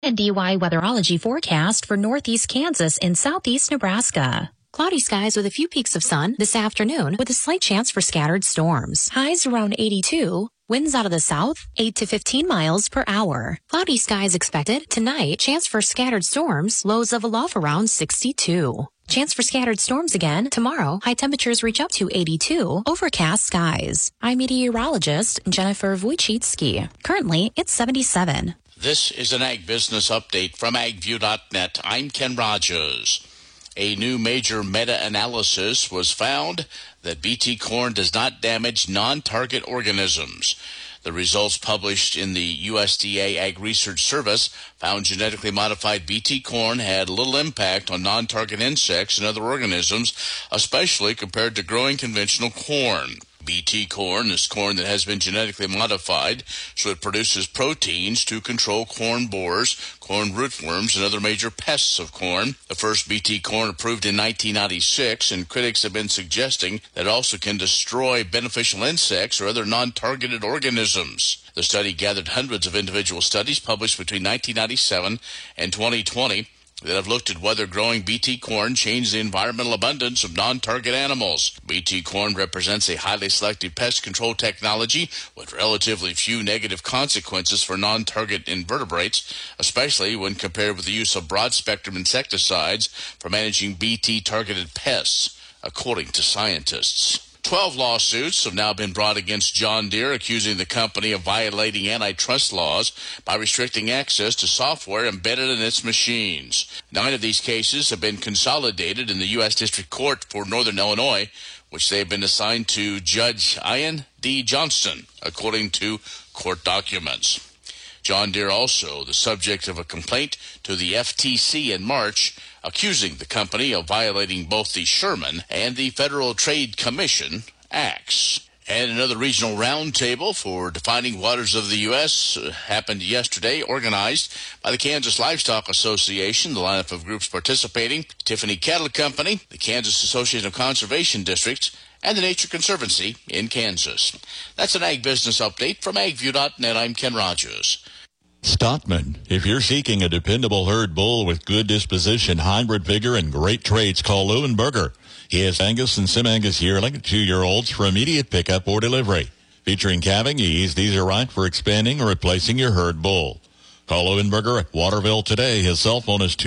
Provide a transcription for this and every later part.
WNDY Weatherology forecast for northeast Kansas and southeast Nebraska. Cloudy skies with a few peaks of sun this afternoon with a slight chance for scattered storms. Highs around 82. Winds out of the south, 8 to 15 miles per hour. Cloudy skies expected tonight. Chance for scattered storms. Lows level off around 62. Chance for scattered storms again tomorrow. High temperatures reach up to 82. Overcast skies. I'm meteorologist Jennifer Wojcicki. Currently, it's 77. This is an Ag Business Update from agview.net. I'm Ken Rogers. A new major meta-analysis was found that Bt corn does not damage non-target organisms. The results published in the USDA Ag Research Service found genetically modified Bt corn had little impact on non-target insects and other organisms, especially compared to growing conventional corn. Bt corn is corn that has been genetically modified, so it produces proteins to control corn borers, corn rootworms, and other major pests of corn. The first Bt corn approved in 1996, and critics have been suggesting that it also can destroy beneficial insects or other non-targeted organisms. The study gathered hundreds of individual studies published between 1997 and 2020 that have looked at whether growing Bt corn changed the environmental abundance of non-target animals. Bt corn represents a highly selective pest control technology with relatively few negative consequences for non-target invertebrates, especially when compared with the use of broad-spectrum insecticides for managing Bt-targeted pests, according to scientists. 12 lawsuits have now been brought against John Deere, accusing the company of violating antitrust laws by restricting access to software embedded in its machines. 9 of these cases have been consolidated in the U.S. District Court for Northern Illinois, which they have been assigned to Judge Ian D. Johnston, according to court documents. John Deere also the subject of a complaint to the FTC in March, accusing the company of violating both the Sherman and the Federal Trade Commission Acts. And another regional roundtable for defining waters of the U.S. happened yesterday, organized by the Kansas Livestock Association. The lineup of groups participating: Tiffany Cattle Company, the Kansas Association of Conservation Districts, and the Nature Conservancy in Kansas. That's an Ag Business Update from agview.net. I'm Ken Rogers. Stockman, if you're seeking a dependable herd bull with good disposition, hybrid vigor, and great traits, call Leuenberger. He has Angus and Sim-Angus yearling 2-year-olds for immediate pickup or delivery. Featuring calving ease, these are right for expanding or replacing your herd bull. Call Leuenberger at Waterville today. His cell phone is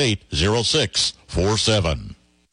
268-0647.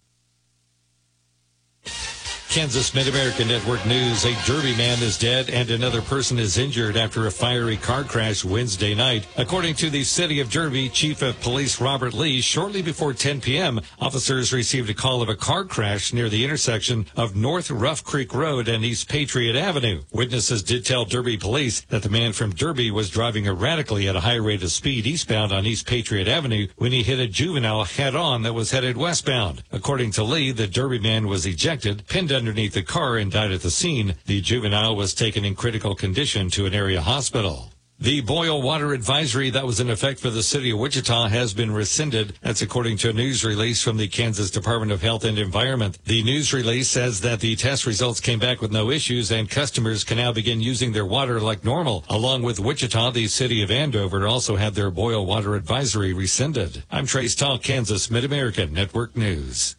Kansas Mid-America Network News. A Derby man is dead and another person is injured after a fiery car crash Wednesday night. According to the City of Derby Chief of Police Robert Lee, shortly before 10 p.m., officers received a call of a car crash near the intersection of North Rough Creek Road and East Patriot Avenue. Witnesses did tell Derby police that the man from Derby was driving erratically at a high rate of speed eastbound on East Patriot Avenue when he hit a juvenile head-on that was headed westbound. According to Lee, the Derby man was ejected, pinned underneath the car, and died at the scene. The juvenile was taken in critical condition to an area hospital. The boil water advisory that was in effect for the city of Wichita has been rescinded. That's according to a news release from the Kansas Department of Health and Environment. The news release says that the test results came back with no issues and customers can now begin using their water like normal. Along with Wichita, the city of Andover also had their boil water advisory rescinded. I'm Trace Tall, Kansas Mid-America Network News.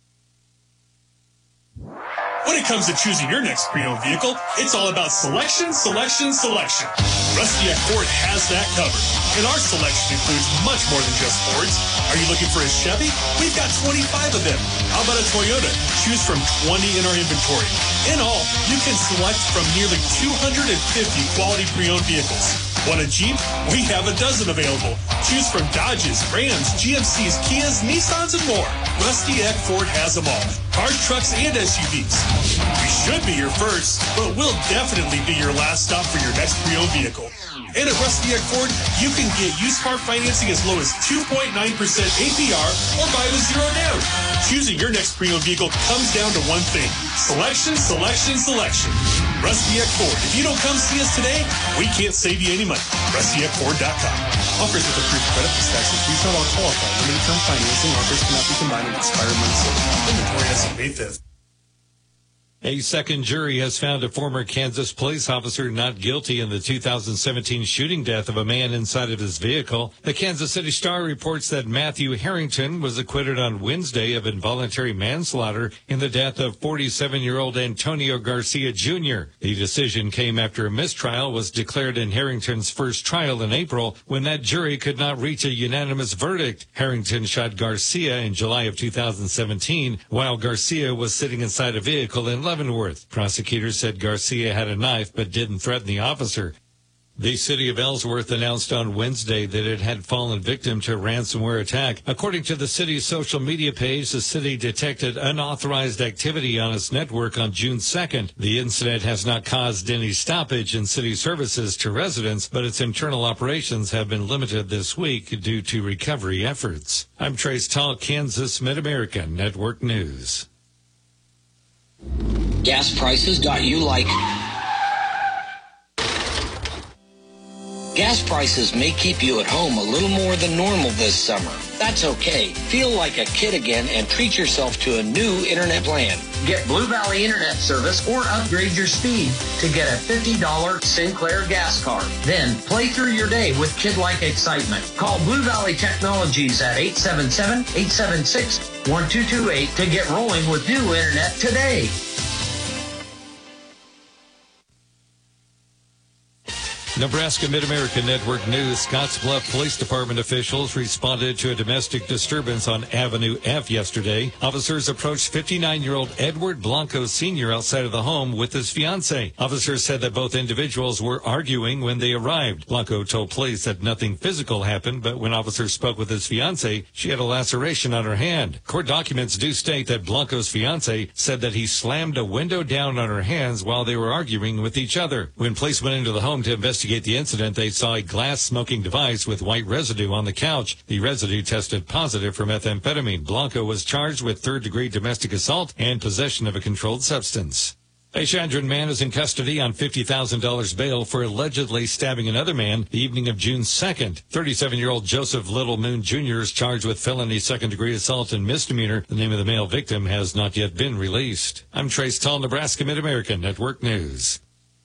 When it comes to choosing your next pre-owned vehicle, it's all about selection, selection, selection. Rusty Eck Ford has that covered. And our selection includes much more than just Fords. Are you looking for a Chevy? We've got 25 of them. How about a Toyota? Choose from 20 in our inventory. In all, you can select from nearly 250 quality pre-owned vehicles. Want a Jeep? We have a dozen available. Choose from Dodges, Rams, GMCs, Kias, Nissans, and more. Rusty Eck Ford has them all. Cars, trucks, and SUVs. We should be your first, but we'll definitely be your last stop for your next pre-owned vehicle. And at Rusty Eck Ford, you can get used car financing as low as 2.9% APR or buy with zero down. Choosing your next pre-owned vehicle comes down to one thing: selection, selection, selection. Rusty Eck Ford. If you don't come see us today, we can't save you any money. RustyEckFord.com. Offers with approved credit plus tax and fees not all qualify. Limited term financing offers cannot be combined with expired months. Inventory ends on May 5th. A second jury has found a former Kansas police officer not guilty in the 2017 shooting death of a man inside of his vehicle. The Kansas City Star reports that Matthew Harrington was acquitted on Wednesday of involuntary manslaughter in the death of 47-year-old Antonio Garcia Jr. The decision came after a mistrial was declared in Harrington's first trial in April when that jury could not reach a unanimous verdict. Harrington shot Garcia in July of 2017 while Garcia was sitting inside a vehicle in Leavenworth. Prosecutors said Garcia had a knife but didn't threaten the officer. The city of Ellsworth announced on Wednesday that it had fallen victim to a ransomware attack. According to the city's social media page, the city detected unauthorized activity on its network on June 2nd. The incident has not caused any stoppage in city services to residents, but its internal operations have been limited this week due to recovery efforts. I'm Trace Tall, Kansas Mid-America Network News. Gas prices got you like... Gas prices may keep you at home a little more than normal this summer. That's okay. Feel like a kid again and treat yourself to a new internet plan. Get Blue Valley Internet Service or upgrade your speed to get a $50 Sinclair gas card. Then play through your day with kid-like excitement. Call Blue Valley Technologies at 877-876-1228 to get rolling with new internet today. Nebraska Mid-America Network News. Scottsbluff Police Department officials responded to a domestic disturbance on Avenue F yesterday. Officers approached 59-year-old Edward Blanco Sr. outside of the home with his fiancée. Officers said that both individuals were arguing when they arrived. Blanco told police that nothing physical happened, but when officers spoke with his fiancée, she had a laceration on her hand. Court documents do state that Blanco's fiancée said that he slammed a window down on her hands while they were arguing with each other. When police went into the home to investigate the incident, they saw a glass smoking device with white residue on the couch. The residue tested positive for methamphetamine. Blanco was charged with third-degree domestic assault and possession of a controlled substance. A Chandron man is in custody on $50,000 bail for allegedly stabbing another man the evening of June 2nd. 37-year-old Joseph Little Moon Jr. is charged with felony second-degree assault and misdemeanor. The name of the male victim has not yet been released. I'm Trace Tall, Nebraska Mid-America Network News.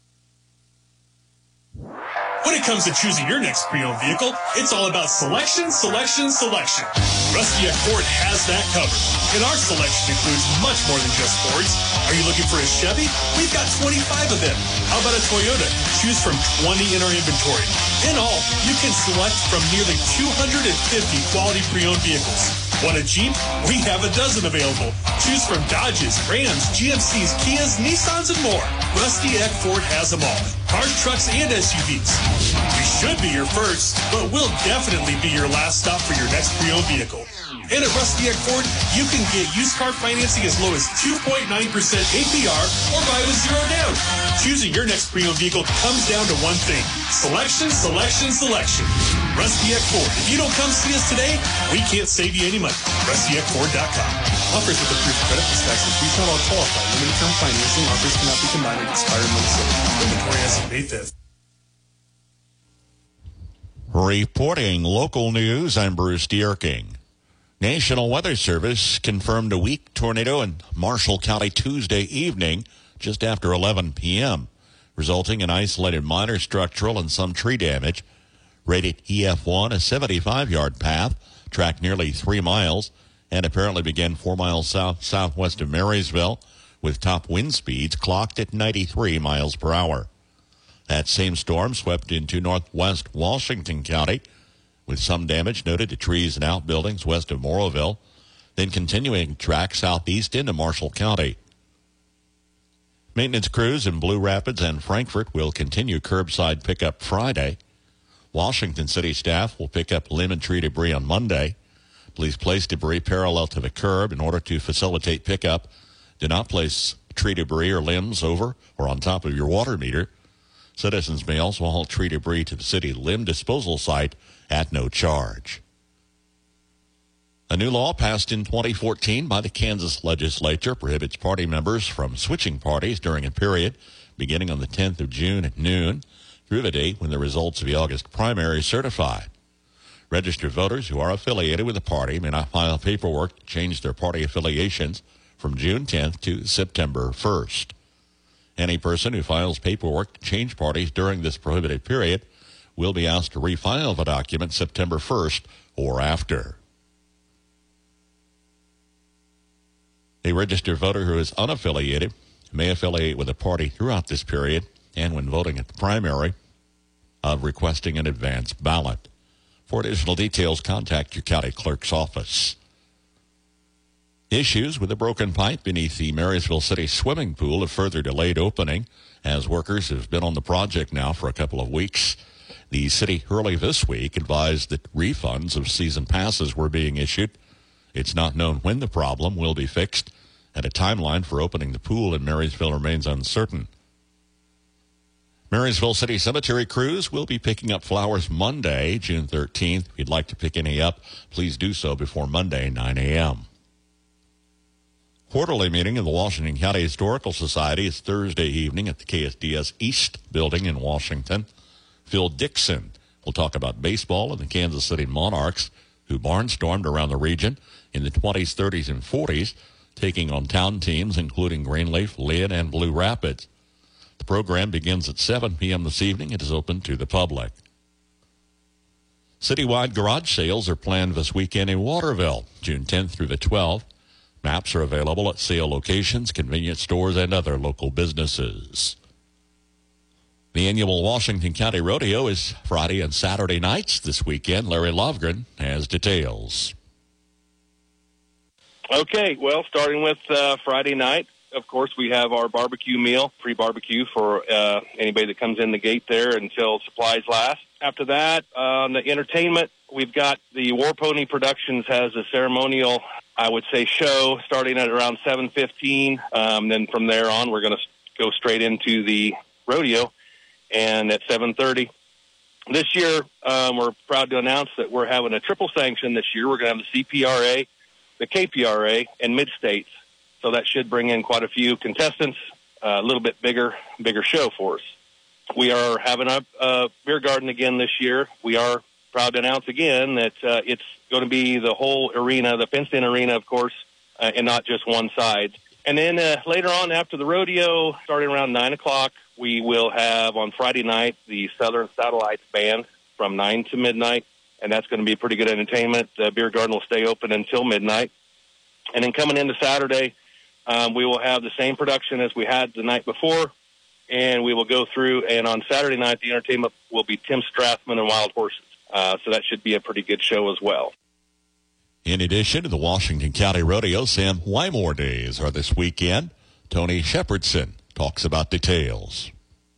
When it comes to choosing your next pre-owned vehicle, it's all about selection, selection, selection. Rusty Eck Ford has that covered. And our selection includes much more than just Fords. Are you looking for a Chevy? We've got 25 of them. How about a Toyota? Choose from 20 in our inventory. In all, you can select from nearly 250 quality pre-owned vehicles. Want a Jeep? We have a dozen available. Choose from Dodges, Rams, GMCs, Kias, Nissans, and more. Rusty Eck Ford has them all. Cars, trucks, and SUVs. We should be your first, but we'll definitely be your last stop for your next pre-owned vehicle. And at Rusty Eck Ford, you can get used car financing as low as 2.9% APR or buy with zero down. Choosing your next pre-owned vehicle comes down to one thing: selection, selection, selection. Rusty Eck Ford. If you don't come see us today, we can't save you any money. RustyEckFord.com. Offers with approved credit inspection. Please not all qualify. Limited term financing offers cannot be combined and expire May 6th. Inventory as of May 5th. Reporting local news, I'm Bruce Dierking. National Weather Service confirmed a weak tornado in Marshall County Tuesday evening just after 11 p.m., resulting in isolated minor structural and some tree damage. Rated EF1, a 75-yard path, tracked nearly 3 miles, and apparently began 4 miles southwest of Marysville, with top wind speeds clocked at 93 miles per hour. That same storm swept into northwest Washington County, with some damage noted to trees and outbuildings west of Moroville, then continuing track southeast into Marshall County. Maintenance crews in Blue Rapids and Frankfort will continue curbside pickup Friday. Washington City staff will pick up limb and tree debris on Monday. Please place debris parallel to the curb in order to facilitate pickup. Do not place tree debris or limbs over or on top of your water meter. Citizens may also haul tree debris to the city limb disposal site at no charge. A new law passed in 2014 by the Kansas legislature prohibits party members from switching parties during a period beginning on the 10th of June at noon through the date when the results of the August primary are certified. Registered voters who are affiliated with the party may not file paperwork to change their party affiliations from June 10th to September 1st. Any person who files paperwork to change parties during this prohibited period will be asked to refile the document September 1st or after. A registered voter who is unaffiliated may affiliate with a party throughout this period and when voting at the primary of requesting an advance ballot. For additional details, contact your county clerk's office. Issues with a broken pipe beneath the Marysville City swimming pool have further delayed opening as workers have been on the project now for a couple of weeks. The city early this week advised that refunds of season passes were being issued. It's not known when the problem will be fixed, and a timeline for opening the pool in Marysville remains uncertain. Marysville City Cemetery crews will be picking up flowers Monday, June 13th. If you'd like to pick any up, please do so before Monday, 9 a.m. Quarterly meeting of the Washington County Historical Society is Thursday evening at the KSDS East building in Washington. Phil Dixon will talk about baseball and the Kansas City Monarchs, who barnstormed around the region in the 20s, 30s, and 40s, taking on town teams including Greenleaf, Lynn, and Blue Rapids. The program begins at 7 p.m. this evening. It is open to the public. Citywide garage sales are planned this weekend in Waterville, June 10th through the 12th. Maps are available at sale locations, convenience stores, and other local businesses. The annual Washington County Rodeo is Friday and Saturday nights this weekend. Larry Lovgren has details. Okay, well, starting with Friday night, of course, we have our barbecue meal, free barbecue for anybody that comes in the gate there until supplies last. After that, the entertainment, we've got the War Pony Productions has a ceremonial, I would say, show starting at around 7:15. Then from there on, we're going to go straight into the rodeo, and at 7:30. This year, we're proud to announce that we're having a triple sanction this year. We're going to have the CPRA, the KPRA, and Mid-States. So that should bring in quite a few contestants, a little bit bigger show for us. We are having a beer garden again this year. We are proud to announce again that it's going to be the whole arena, the fenced-in arena, of course, and not just one side. And then later on after the rodeo, starting around 9 o'clock, we will have on Friday night the Southern Satellites Band from 9 to midnight, and that's going to be pretty good entertainment. The beer garden will stay open until midnight. And then coming into Saturday, we will have the same production as we had the night before, and we will go through, and on Saturday night, the entertainment will be Tim Strathman and Wild Horses. So that should be a pretty good show as well. In addition to the Washington County Rodeo, Sam Wymore Days are this weekend. Tony Shepherdson talks about details.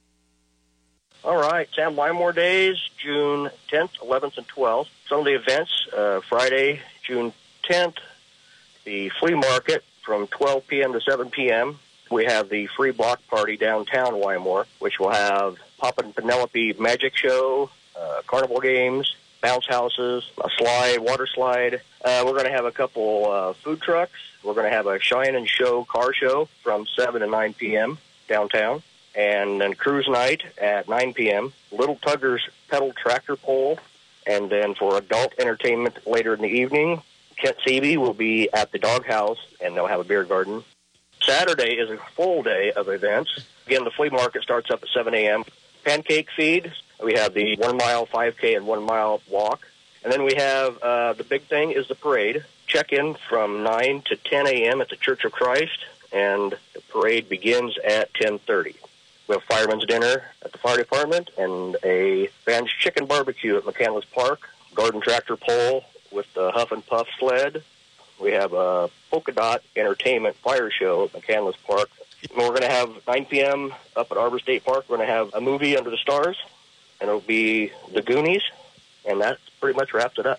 All right, Sam Wymore Days, June 10th, 11th, and 12th. Some of the events, Friday, June 10th, the flea market from 12 p.m. to 7 p.m. We have the free block party downtown Wymore, which will have Poppin' Penelope Magic Show, carnival games, bounce houses, a slide, water slide. We're going to have a couple food trucks. We're going to have a Shine and Show car show from 7 to 9 p.m. downtown. And then cruise night at 9 p.m., Little Tugger's pedal tractor pull. And then for adult entertainment later in the evening, Kent Seavey will be at the doghouse, and they'll have a beer garden. Saturday is a full day of events. Again, the flea market starts up at 7 a.m. Pancake feed. We have the 1 mile 5K and 1 mile walk. And then we have the big thing is the parade. Check-in from 9 to 10 a.m. at the Church of Christ, and the parade begins at 10:30. We have fireman's dinner at the fire department and a Van's Chicken Barbecue at McCandless Park, garden tractor pull with the Huff and Puff sled. We have a polka dot entertainment fire show at McCandless Park. And we're going to have 9 p.m. up at Arbor State Park. We're going to have a movie Under the Stars, and it'll be The Goonies, and that pretty much wraps it up.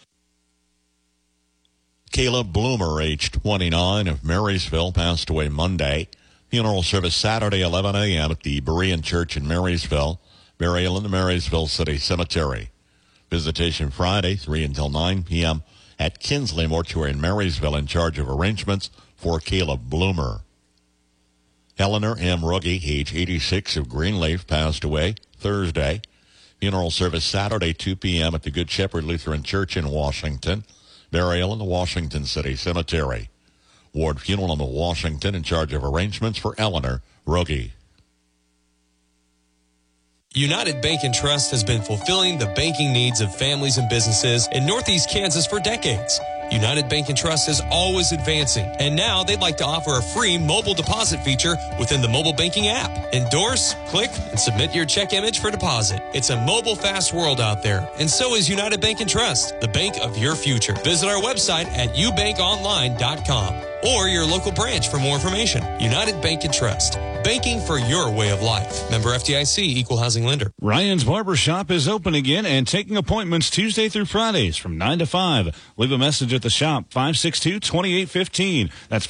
Caleb Bloomer, age 29, of Marysville, passed away Monday. Funeral service Saturday, 11 a.m. at the Berean Church in Marysville. Burial in the Marysville City Cemetery. Visitation Friday, 3 until 9 p.m. at Kinsley Mortuary in Marysville, in charge of arrangements for Caleb Bloomer. Eleanor M. Ruggie, age 86, of Greenleaf, passed away Thursday. Funeral service Saturday, 2 p.m. at the Good Shepherd Lutheran Church in Washington. Burial in the Washington City Cemetery. Ward Funeral in Washington, in charge of arrangements for Eleanor Ruggie. United Bank & Trust has been fulfilling the banking needs of families and businesses in Northeast Kansas for decades. United Bank & Trust is always advancing, and now they'd like to offer a free mobile deposit feature within the mobile banking app. Endorse, click, and submit your check image for deposit. It's a mobile fast world out there, and so is United Bank & Trust, the bank of your future. Visit our website at ubankonline.com or your local branch for more information. United Bank & Trust, banking for your way of life. Member FDIC, Equal Housing Lender. Ryan's Barbershop is open again and taking appointments Tuesday through Fridays from 9 to 5. Leave a message at the shop, 562-2815. That's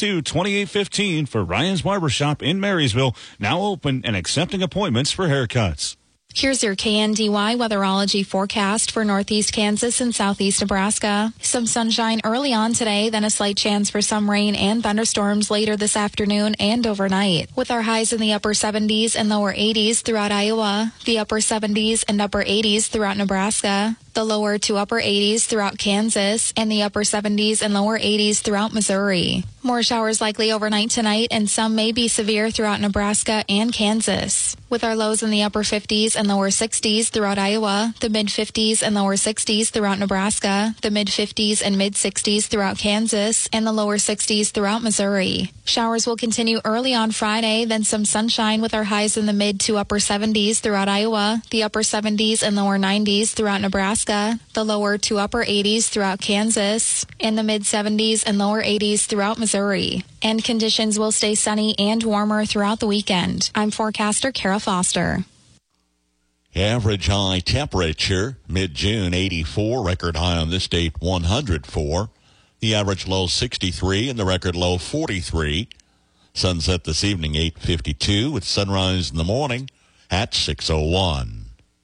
562-2815 for Ryan's Barbershop in Marysville, now open and accepting appointments for haircuts. Here's your KNDY weatherology forecast for northeast Kansas and southeast Nebraska. Some sunshine early on today, then a slight chance for some rain and thunderstorms later this afternoon and overnight. With our highs in the upper 70s and lower 80s throughout Iowa, the upper 70s and upper 80s throughout Nebraska, the lower to upper 80s throughout Kansas, and the upper 70s and lower 80s throughout Missouri. More showers likely overnight tonight, and some may be severe throughout Nebraska and Kansas. With our lows in the upper 50s and lower 60s throughout Iowa, the mid-50s and lower 60s throughout Nebraska, the mid-50s and mid-60s throughout Kansas, and the lower 60s throughout Missouri. Showers will continue early on Friday, then some sunshine with our highs in the mid to upper 70s throughout Iowa, the upper 70s and lower 90s throughout Nebraska, the lower to upper 80s throughout Kansas, and the mid-70s and lower 80s throughout Missouri. And conditions will stay sunny and warmer throughout the weekend. I'm forecaster Kara Foster. Average high temperature, mid-June 84, record high on this date 104. The average low 63 and the record low 43. Sunset this evening 8:52 with sunrise in the morning at 6:01.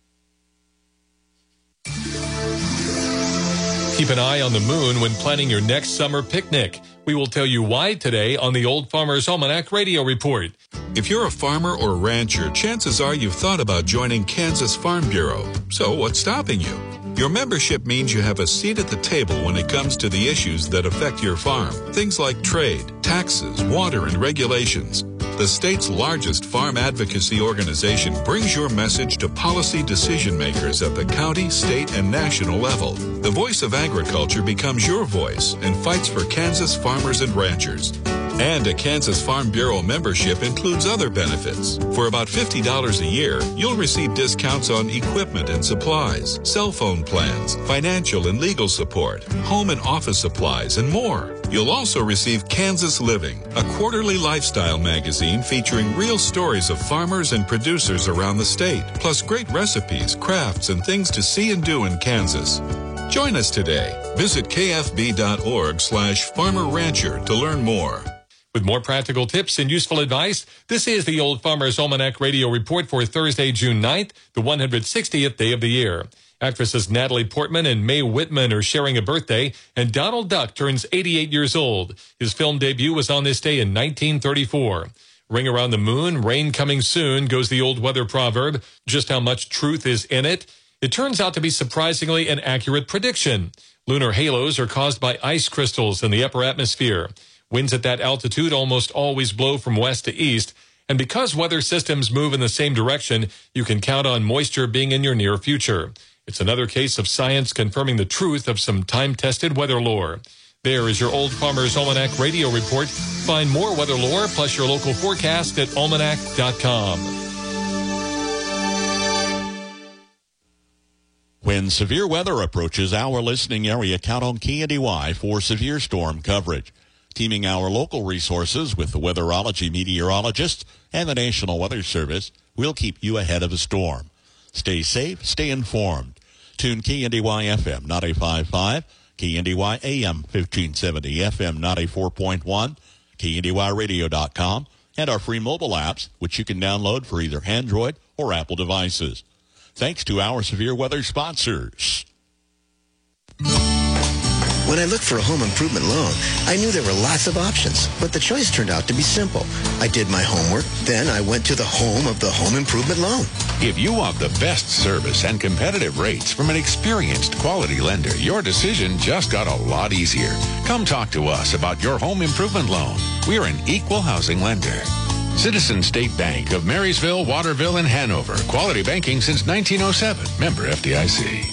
Keep an eye on the moon when planning your next summer picnic. We will tell you why today on the Old Farmer's Almanac Radio Report. If you're a farmer or rancher, chances are you've thought about joining Kansas Farm Bureau. So what's stopping you? Your membership means you have a seat at the table when it comes to the issues that affect your farm. Things like trade, taxes, water, and regulations. The state's largest farm advocacy organization brings your message to policy decision makers at the county, state, and national level. The voice of agriculture becomes your voice and fights for Kansas farmers and ranchers. And a Kansas Farm Bureau membership includes other benefits. For about $50 a year, you'll receive discounts on equipment and supplies, cell phone plans, financial and legal support, home and office supplies, and more. You'll also receive Kansas Living, a quarterly lifestyle magazine featuring real stories of farmers and producers around the state, plus great recipes, crafts, and things to see and do in Kansas. Join us today. Visit kfb.org/farmer-rancher to learn more. With more practical tips and useful advice, this is the Old Farmer's Almanac Radio Report for Thursday, June 9th, the 160th day of the year. Actresses Natalie Portman and Mae Whitman are sharing a birthday, and Donald Duck turns 88 years old. His film debut was on this day in 1934. Ring around the moon, rain coming soon, goes the old weather proverb. Just how much truth is in it? It turns out to be surprisingly an accurate prediction. Lunar halos are caused by ice crystals in the upper atmosphere. Winds at that altitude almost always blow from west to east, and because weather systems move in the same direction, you can count on moisture being in your near future. It's another case of science confirming the truth of some time-tested weather lore. There is your Old Farmer's Almanac Radio Report. Find more weather lore plus your local forecast at almanac.com. When severe weather approaches our listening area, count on KNDY for severe storm coverage. Teaming our local resources with the weatherology meteorologists and the National Weather Service, we'll keep you ahead of a storm. Stay safe, stay informed. Tune KNDY FM 95.5, KNDY AM 1570, FM 94.1, KNDYradio.com, and our free mobile apps, which you can download for either Android or Apple devices. Thanks to our severe weather sponsors. When I looked for a home improvement loan, I knew there were lots of options, but the choice turned out to be simple. I did my homework, then I went to the home of the home improvement loan. If you want the best service and competitive rates from an experienced quality lender, your decision just got a lot easier. Come talk to us about your home improvement loan. We're an equal housing lender. Citizen State Bank of Marysville, Waterville, and Hanover. Quality banking since 1907. Member FDIC.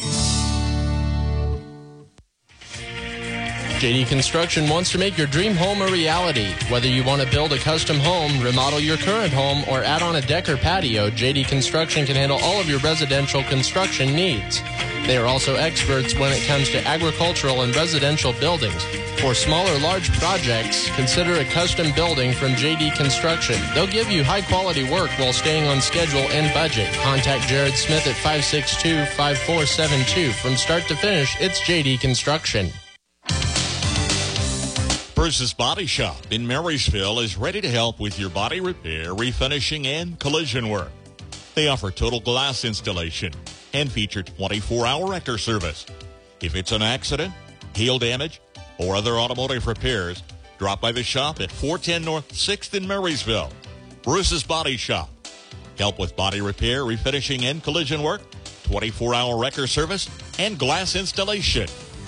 JD Construction wants to make your dream home a reality. Whether you want to build a custom home, remodel your current home, or add on a deck or patio, JD Construction can handle all of your residential construction needs. They are also experts when it comes to agricultural and residential buildings. For small or large projects, consider a custom building from JD Construction. They'll give you high-quality work while staying on schedule and budget. Contact Jared Smith at 562-5472. From start to finish, it's JD Construction. Bruce's Body Shop in Marysville is ready to help with your body repair, refinishing, and collision work. They offer total glass installation and feature 24-hour wrecker service. If it's an accident, heel damage, or other automotive repairs, drop by the shop at 410 North 6th in Marysville. Bruce's Body Shop. Help with body repair, refinishing, and collision work, 24-hour wrecker service, and glass installation.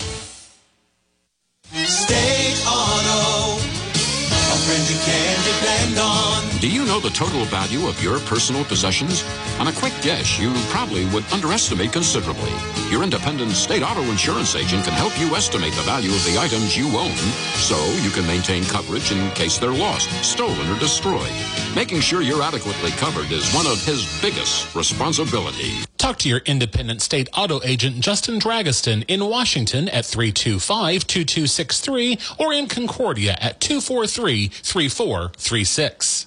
State Auto, a friend you can depend on. Do you know the total value of your personal possessions? On a quick guess, you probably would underestimate considerably. Your independent State Auto Insurance agent can help you estimate the value of the items you own so you can maintain coverage in case they're lost, stolen, or destroyed. Making sure you're adequately covered is one of his biggest responsibilities. Talk to your independent State Auto agent, Justin Dragiston, in Washington at 325-2263 or in Concordia at 243-3436.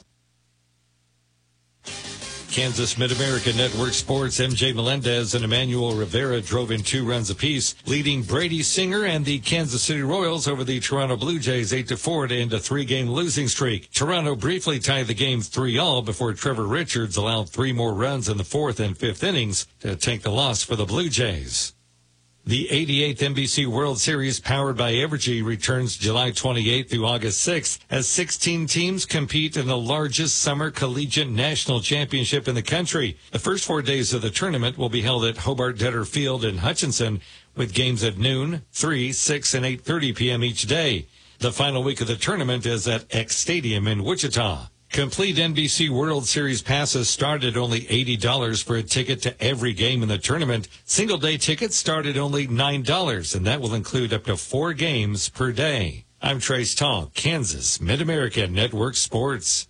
Kansas Mid-America Network Sports, MJ Melendez and Emmanuel Rivera drove in 2 runs apiece, leading Brady Singer and the Kansas City Royals over the Toronto Blue Jays 8-4 to end a 3-game losing streak. Toronto briefly tied the game 3-all before Trevor Richards allowed 3 more runs in the 4th and 5th innings to take the loss for the Blue Jays. The 88th NBC World Series, powered by Evergy, returns July 28th through August 6th as 16 teams compete in the largest summer collegiate national championship in the country. The first 4 days of the tournament will be held at Hobart Debtor Field in Hutchinson, with games at noon, 3, 6, and 8:30 p.m. each day. The final week of the tournament is at X Stadium in Wichita. Complete NBC World Series passes start at only $80 for a ticket to every game in the tournament. Single-day tickets start at only $9, and that will include up to 4 games per day. I'm Trace Tall, Kansas Mid-America Network Sports.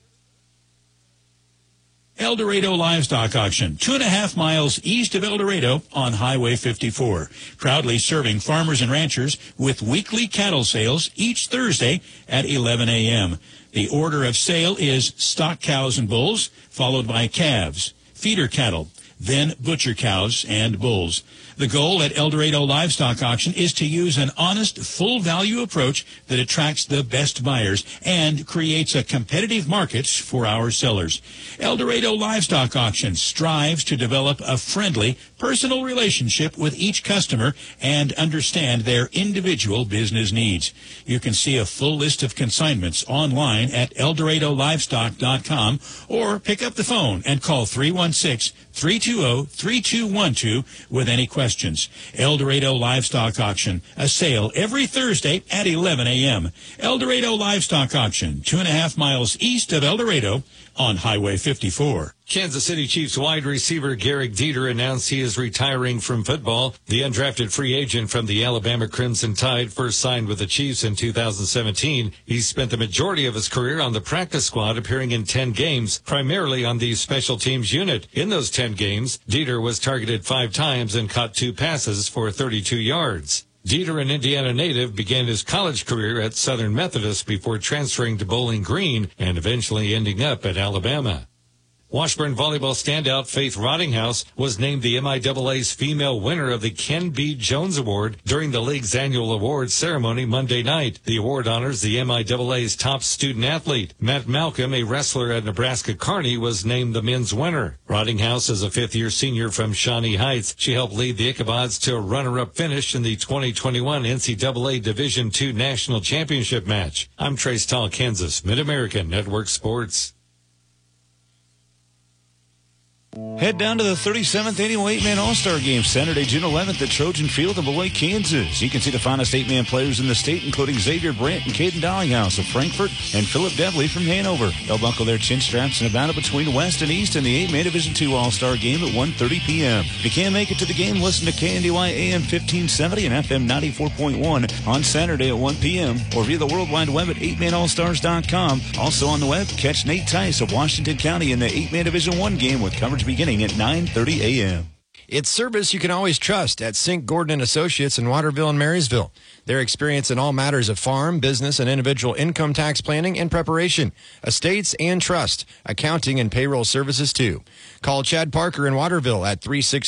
El Dorado Livestock Auction, 2.5 miles east of El Dorado on Highway 54. Proudly serving farmers and ranchers with weekly cattle sales each Thursday at 11 a.m. The order of sale is stock cows and bulls, followed by calves, feeder cattle, then butcher cows and bulls. The goal at El Dorado Livestock Auction is to use an honest, full-value approach that attracts the best buyers and creates a competitive market for our sellers. El Dorado Livestock Auction strives to develop a friendly, personal relationship with each customer and understand their individual business needs. You can see a full list of consignments online at ElDoradoLivestock.com or pick up the phone and call 316-320-3212 with any questions. El Dorado Livestock Auction, a sale every Thursday at 11 a.m. El Dorado Livestock Auction, 2.5 miles east of El Dorado on Highway 54. Kansas City Chiefs wide receiver Garrick Dieter announced he is retiring from football. The undrafted free agent from the Alabama Crimson Tide first signed with the Chiefs in 2017. He spent the majority of his career on the practice squad, appearing in 10 games, primarily on the special teams unit. In those 10 games, Dieter was targeted 5 times and caught 2 passes for 32 yards. Dieter, an Indiana native, began his college career at Southern Methodist before transferring to Bowling Green and eventually ending up at Alabama. Washburn volleyball standout Faith Rottinghouse was named the MIAA's female winner of the Ken B. Jones Award during the league's annual awards ceremony Monday night. The award honors the MIAA's top student athlete. Matt Malcolm, a wrestler at Nebraska Kearney, was named the men's winner. Rottinghouse is a fifth-year senior from Shawnee Heights. She helped lead the Ichabod's to a runner-up finish in the 2021 NCAA Division II National Championship match. I'm Trace Tall, Kansas Mid-America Network Sports. Head down to the 37th Annual 8-Man All-Star Game Saturday, June 11th at Trojan Field in Beloit, Kansas. You can see the finest 8-man players in the state, including Xavier Brandt and Caden Dallinghouse of Frankfurt and Philip Devley from Hanover. They'll buckle their chin straps in a battle between West and East in the 8-man Division II All-Star Game at 1:30 p.m. If you can't make it to the game, listen to KNDY AM 1570 and FM 94.1 on Saturday at 1 p.m. or via the World Wide Web at 8manallstars.com. Also on the web, catch Nate Tice of Washington County in the 8-man Division I game with coverage beginning at 9:30 a.m. It's service you can always trust at Sink Gordon & Associates in Waterville and Marysville. Their experience in all matters of farm, business, and individual income tax planning and preparation, estates and trust, accounting and payroll services too. Call Chad Parker in Waterville at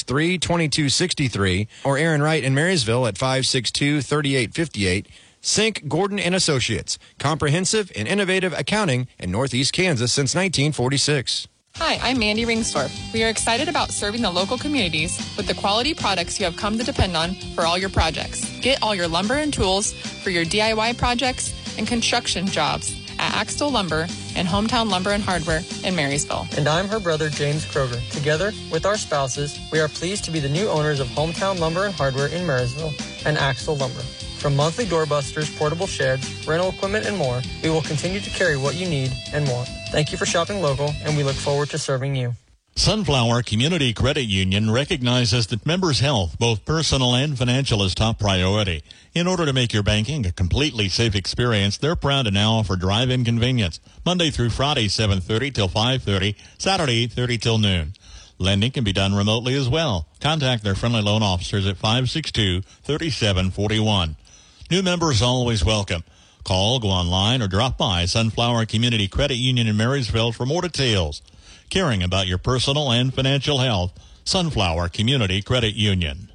363-2263 or Aaron Wright in Marysville at 562-3858. Sink Gordon & Associates, comprehensive and innovative accounting in Northeast Kansas since 1946. Hi, I'm Mandy Ringstorff. We are excited about serving the local communities with the quality products you have come to depend on for all your projects. Get all your lumber and tools for your DIY projects and construction jobs at Axtell Lumber and Hometown Lumber and Hardware in Marysville. And I'm her brother, James Kroger. Together with our spouses, we are pleased to be the new owners of Hometown Lumber and Hardware in Marysville and Axtell Lumber. From monthly doorbusters, portable sheds, rental equipment, and more, we will continue to carry what you need and want. Thank you for shopping local, and we look forward to serving you. Sunflower Community Credit Union recognizes that members' health, both personal and financial, is top priority. In order to make your banking a completely safe experience, they're proud to now offer drive-in convenience, Monday through Friday, 7:30 till 5:30, Saturday, 8:30 till noon. Lending can be done remotely as well. Contact their friendly loan officers at 562-3741. New members always welcome. Call, go online, or drop by Sunflower Community Credit Union in Marysville for more details. Caring about your personal and financial health, Sunflower Community Credit Union.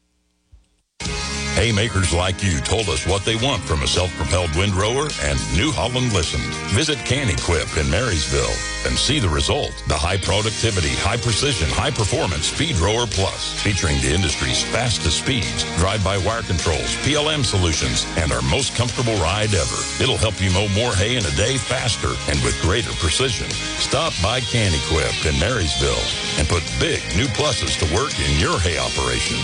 Haymakers like you told us what they want from a self-propelled windrower, and New Holland listened. Visit Can-Equip in Marysville and see the result. The high productivity, high precision, high performance Speed Rower Plus, featuring the industry's fastest speeds, drive-by-wire controls, PLM solutions, and our most comfortable ride ever. It'll help you mow more hay in a day faster and with greater precision. Stop by Can-Equip in Marysville and put big new pluses to work in your hay operation.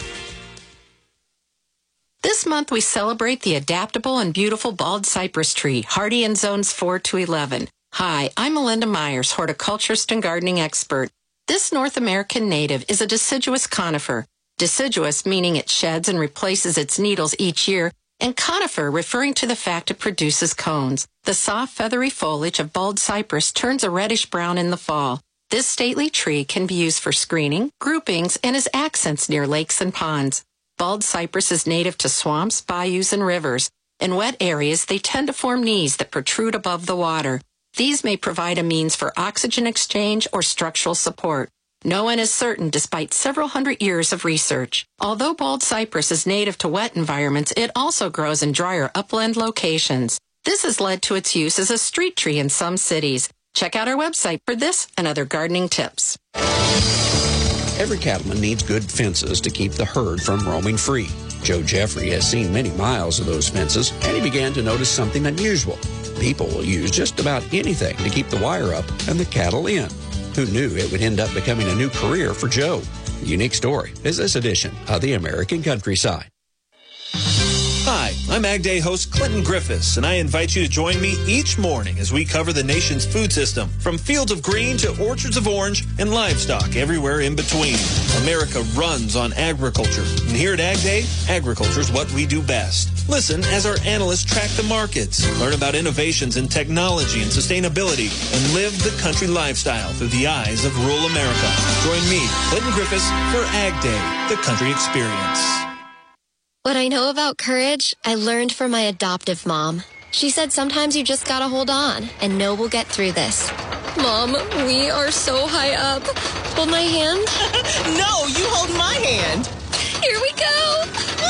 This month, we celebrate the adaptable and beautiful bald cypress tree, hardy in zones 4 to 11. Hi, I'm Melinda Myers, horticulturist and gardening expert. This North American native is a deciduous conifer. Deciduous meaning it sheds and replaces its needles each year, and conifer referring to the fact it produces cones. The soft, feathery foliage of bald cypress turns a reddish-brown in the fall. This stately tree can be used for screening, groupings, and as accents near lakes and ponds. Bald cypress is native to swamps, bayous, and rivers. In wet areas, they tend to form knees that protrude above the water. These may provide a means for oxygen exchange or structural support. No one is certain despite several hundred years of research. Although bald cypress is native to wet environments, it also grows in drier upland locations. This has led to its use as a street tree in some cities. Check out our website for this and other gardening tips. Every cattleman needs good fences to keep the herd from roaming free. Joe Jeffrey has seen many miles of those fences, and he began to notice something unusual. People will use just about anything to keep the wire up and the cattle in. Who knew it would end up becoming a new career for Joe? The unique story is this edition of the American Countryside. Hi, I'm Ag Day host Clinton Griffiths, and I invite you to join me each morning as we cover the nation's food system, from fields of green to orchards of orange and livestock everywhere in between. America runs on agriculture, and here at Ag Day, agriculture is what we do best. Listen as our analysts track the markets, learn about innovations in technology and sustainability, and live the country lifestyle through the eyes of rural America. Join me, Clinton Griffiths, for Ag Day, the country experience. What I know about courage, I learned from my adoptive mom. She said sometimes you just gotta hold on and know we'll get through this. Mom, we are so high up. Hold my hand. No, you hold my hand. Here we go.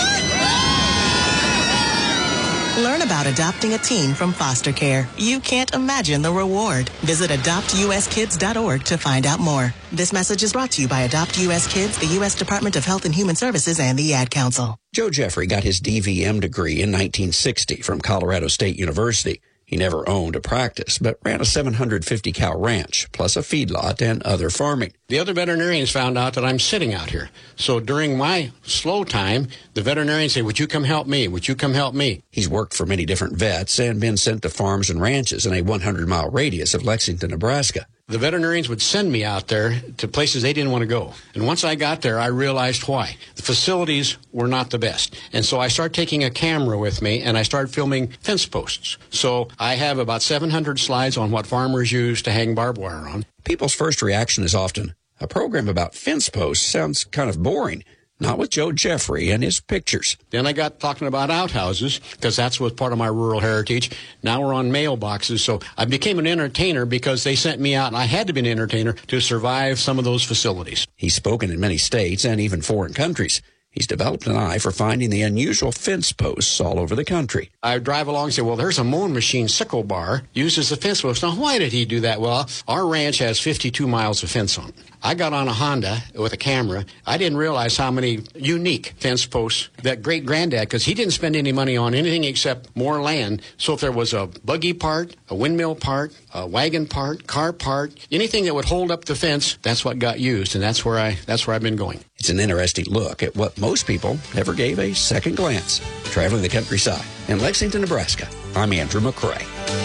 Learn about adopting a teen from foster care. You can't imagine the reward. Visit adoptuskids.org to find out more. This message is brought to you by Adopt U.S. Kids, the U.S. Department of Health and Human Services, and the Ad Council. Joe Jeffrey got his DVM degree in 1960 from Colorado State University. He never owned a practice, but ran a 750-cow ranch, plus a feedlot and other farming. The other veterinarians found out that I'm sitting out here. So during my slow time, the veterinarians say, would you come help me? Would you come help me? He's worked for many different vets and been sent to farms and ranches in a 100-mile radius of Lexington, Nebraska. The veterinarians would send me out there to places they didn't want to go. And once I got there, I realized why. The facilities were not the best. And so I started taking a camera with me, and I started filming fence posts. So I have about 700 slides on what farmers use to hang barbed wire on. People's first reaction is often, a program about fence posts sounds kind of boring. Not with Joe Jeffrey and his pictures. Then I got talking about outhouses, because that's what part of my rural heritage. Now we're on mailboxes, so I became an entertainer because they sent me out, and I had to be an entertainer to survive some of those facilities. He's spoken in many states and even foreign countries. He's developed an eye for finding the unusual fence posts all over the country. I drive along and say, well, there's a mowing machine sickle bar used as a fence post. Now, why did he do that? Well, our ranch has 52 miles of fence on it. I got on a Honda with a camera. I didn't realize how many unique fence posts that great-granddad, because he didn't spend any money on anything except more land. So if there was a buggy part, a windmill part, a wagon part, car part, anything that would hold up the fence, that's what got used, and that's where I've been going. It's an interesting look at what most people never gave a second glance. Traveling the countryside in Lexington, Nebraska, I'm Andrew McCrae.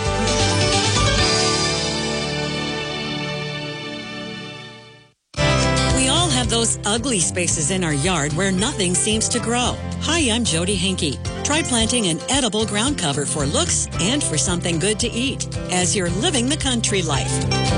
Those ugly spaces in our yard where nothing seems to grow. Hi, I'm Jody Hinkey. Try planting an edible ground cover for looks and for something good to eat as you're living the country life.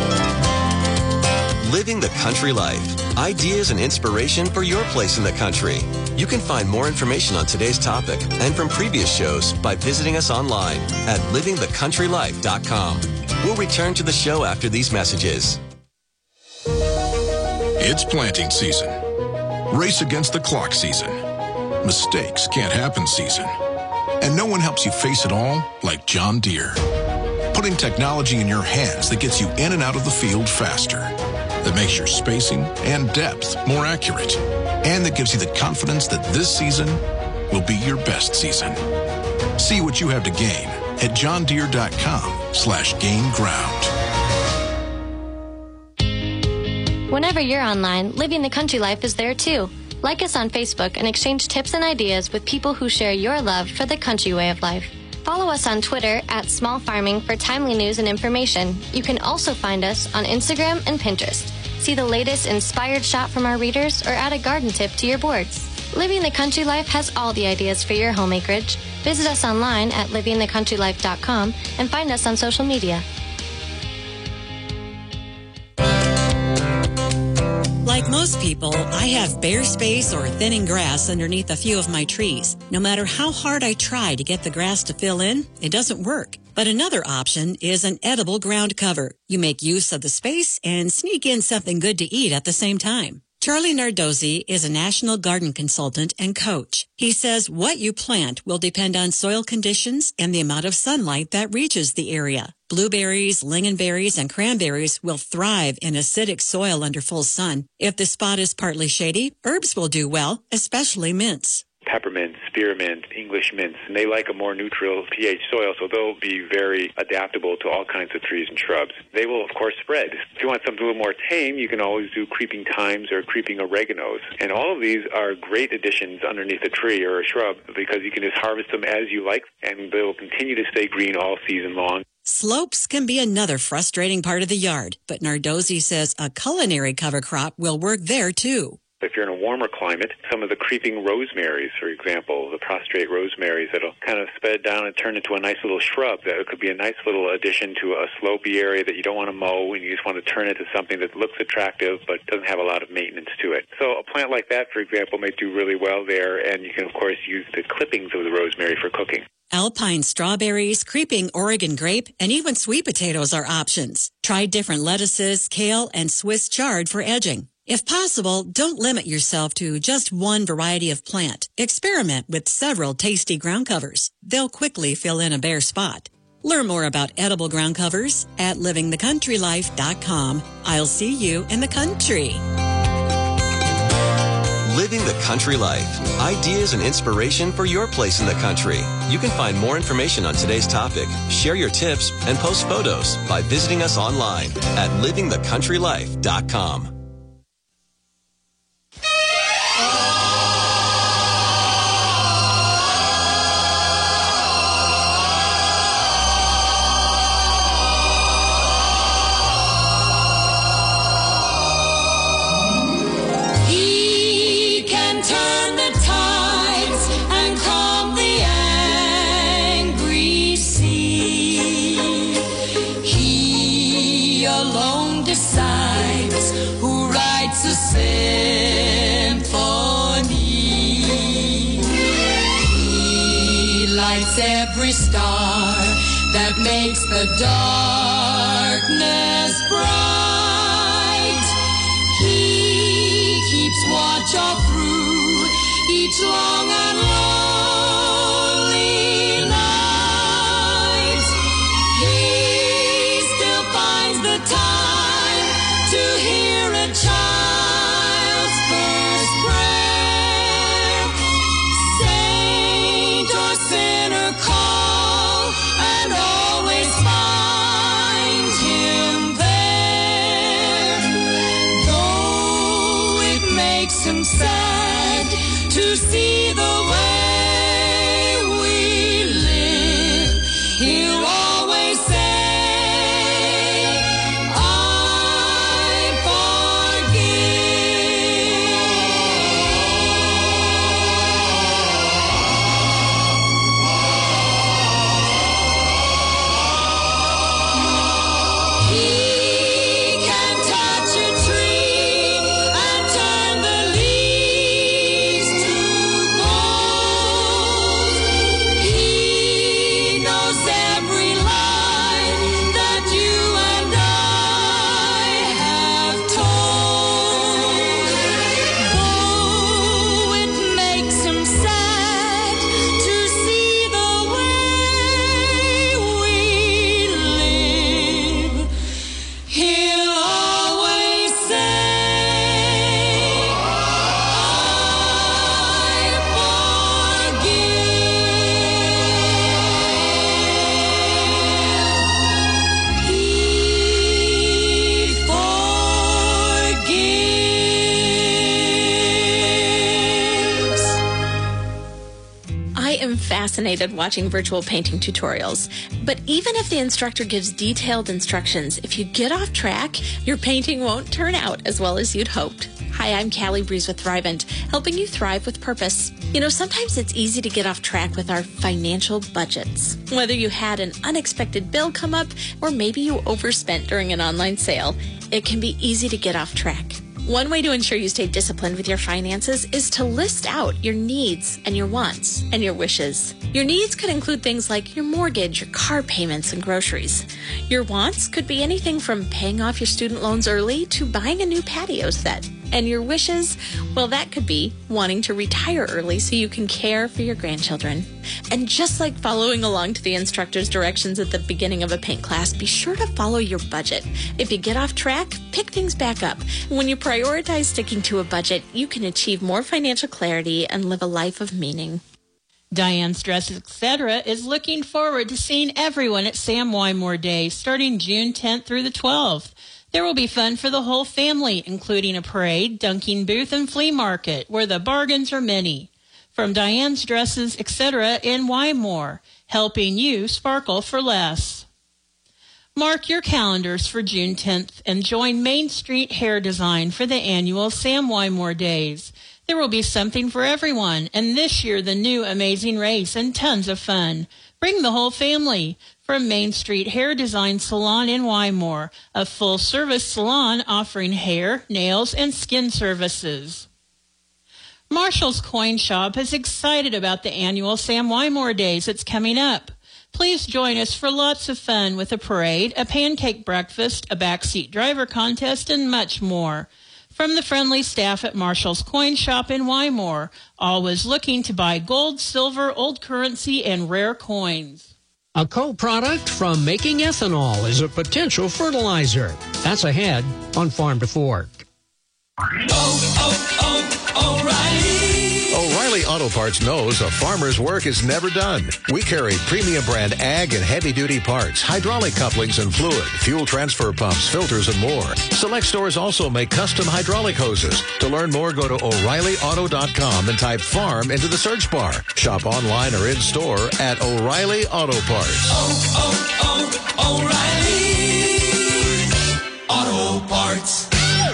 Living the country life. Ideas and inspiration for your place in the country. You can find more information on today's topic and from previous shows by visiting us online at livingthecountrylife.com. We'll return to the show after these messages. It's planting season. Race against the clock season. Mistakes can't happen season. And no one helps you face it all like John Deere. Putting technology in your hands that gets you in and out of the field faster. That makes your spacing and depth more accurate. And that gives you the confidence that this season will be your best season. See what you have to gain at johndeere.com/gain ground. Whenever you're online, Living the Country Life is there too. Like us on Facebook and exchange tips and ideas with people who share your love for the country way of life. Follow us on Twitter at Small Farming for timely news and information. You can also find us on Instagram and Pinterest. See the latest inspired shot from our readers or add a garden tip to your boards. Living the Country Life has all the ideas for your home acreage. Visit us online at livingthecountrylife.com and find us on social media. Like most people, I have bare space or thinning grass underneath a few of my trees. No matter how hard I try to get the grass to fill in, it doesn't work. But another option is an edible ground cover. You make use of the space and sneak in something good to eat at the same time. Charlie Nardozzi is a national garden consultant and coach. He says what you plant will depend on soil conditions and the amount of sunlight that reaches the area. Blueberries, lingonberries, and cranberries will thrive in acidic soil under full sun. If the spot is partly shady, herbs will do well, especially mints. Peppermint, spearmint, English mints, and they like a more neutral pH soil, so they'll be very adaptable to all kinds of trees and shrubs. They will, of course, spread. If you want something a little more tame, you can always do creeping thymes or creeping oreganos. And all of these are great additions underneath a tree or a shrub because you can just harvest them as you like, and they'll continue to stay green all season long. Slopes can be another frustrating part of the yard, but Nardozzi says a culinary cover crop will work there, too. If you're in a warmer climate, some of the creeping rosemaries, for example, the prostrate rosemaries that'll kind of spread down and turn into a nice little shrub, that could be a nice little addition to a slopey area that you don't want to mow and you just want to turn it to something that looks attractive but doesn't have a lot of maintenance to it. So a plant like that, for example, may do really well there, and you can, of course, use the clippings of the rosemary for cooking. Alpine strawberries, creeping Oregon grape, and even sweet potatoes are options. Try different lettuces, kale, and Swiss chard for edging. If possible, don't limit yourself to just one variety of plant. Experiment with several tasty ground covers. They'll quickly fill in a bare spot. Learn more about edible ground covers at livingthecountrylife.com. I'll see you in the country. Living the Country Life. Ideas and inspiration for your place in the country. You can find more information on today's topic, share your tips, and post photos by visiting us online at livingthecountrylife.com. Every star that makes the darkness bright. He keeps watch all through each long and lonely night. He still finds the time to hear a child's first prayer. Saint or sinner, call and always find him there. Though it makes him sad to see the way we live, he'll always say, fascinated watching virtual painting tutorials. But even if the instructor gives detailed instructions, if you get off track, your painting won't turn out as well as you'd hoped. Hi, I'm Callie Breeze with Thrivent, helping you thrive with purpose. You know, sometimes it's easy to get off track with our financial budgets. Whether you had an unexpected bill come up or maybe you overspent during an online sale, it can be easy to get off track. One way to ensure you stay disciplined with your finances is to list out your needs and your wants and your wishes. Your needs could include things like your mortgage, your car payments, and groceries. Your wants could be anything from paying off your student loans early to buying a new patio set. And your wishes, well, that could be wanting to retire early so you can care for your grandchildren. And just like following along to the instructor's directions at the beginning of a paint class, be sure to follow your budget. If you get off track, pick things back up. When you prioritize sticking to a budget, you can achieve more financial clarity and live a life of meaning. Diane's Dresses, Etc. is looking forward to seeing everyone at Sam Wymore Day starting June 10th through the 12th. There will be fun for the whole family, including a parade, dunking booth, and flea market, where the bargains are many. From Diane's Dresses, Etc. in Wymore, helping you sparkle for less. Mark your calendars for June 10th and join Main Street Hair Design for the annual Sam Wymore Days. There will be something for everyone, and this year the new amazing race and tons of fun. Bring the whole family. From Main Street Hair Design Salon in Wymore, a full-service salon offering hair, nails, and skin services. Marshall's Coin Shop is excited about the annual Sam Wymore Days that's coming up. Please join us for lots of fun with a parade, a pancake breakfast, a backseat driver contest, and much more. From the friendly staff at Marshall's Coin Shop in Wymore, always looking to buy gold, silver, old currency, and rare coins. A co-product from making ethanol is a potential fertilizer. That's ahead on Farm to Fork. O'Reilly. O'Reilly Auto Parts knows a farmer's work is never done. We carry premium brand ag and heavy-duty parts, hydraulic couplings and fluid, fuel transfer pumps, filters, and more. Select stores also make custom hydraulic hoses. To learn more, go to O'ReillyAuto.com and type farm into the search bar. Shop online or in-store at O'Reilly Auto Parts. O'Reilly Auto Parts.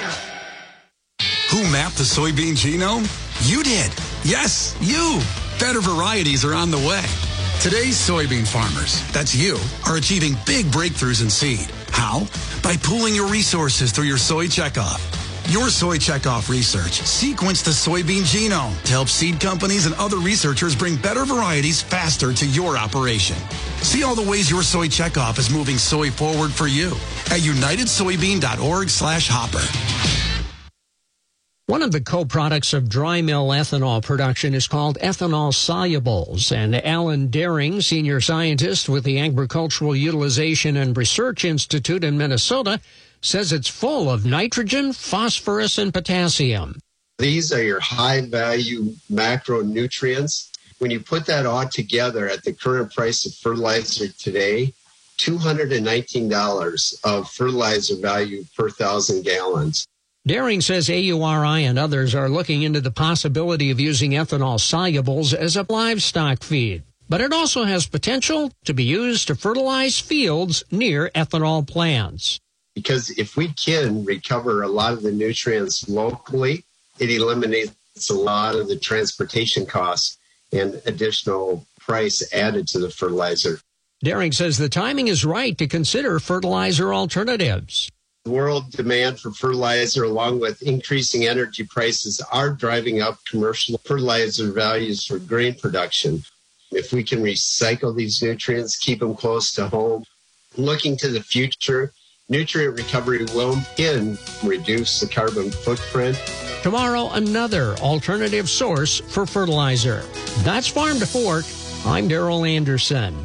Who mapped the soybean genome? You did. Yes, you. Better varieties are on the way. Today's soybean farmers, that's you, are achieving big breakthroughs in seed. How? By pooling your resources through your Soy Checkoff. Your Soy Checkoff research sequenced the soybean genome to help seed companies and other researchers bring better varieties faster to your operation. See all the ways your Soy Checkoff is moving soy forward for you at unitedsoybean.org/hopper. One of the co-products of dry mill ethanol production is called ethanol solubles, and Alan Daring, senior scientist with the Agricultural Utilization and Research Institute in Minnesota, says it's full of nitrogen, phosphorus, and potassium. These are your high-value macronutrients. When you put that all together at the current price of fertilizer today, $219 of fertilizer value per 1,000 gallons. Daring says AURI and others are looking into the possibility of using ethanol solubles as a livestock feed. But it also has potential to be used to fertilize fields near ethanol plants. Because if we can recover a lot of the nutrients locally, it eliminates a lot of the transportation costs and additional price added to the fertilizer. Daring says the timing is right to consider fertilizer alternatives. World demand for fertilizer, along with increasing energy prices, are driving up commercial fertilizer values for grain production. If we can recycle these nutrients, keep them close to home, looking to the future, nutrient recovery can reduce the carbon footprint. Tomorrow, another alternative source for fertilizer. That's Farm to Fork. I'm Darrell Anderson.